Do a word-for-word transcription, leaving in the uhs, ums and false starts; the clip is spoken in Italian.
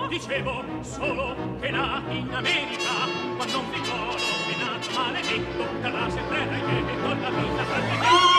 dicevo solo che là in America, quando un figliolo è nato maledetto, tra la serrera e che con la vita tra le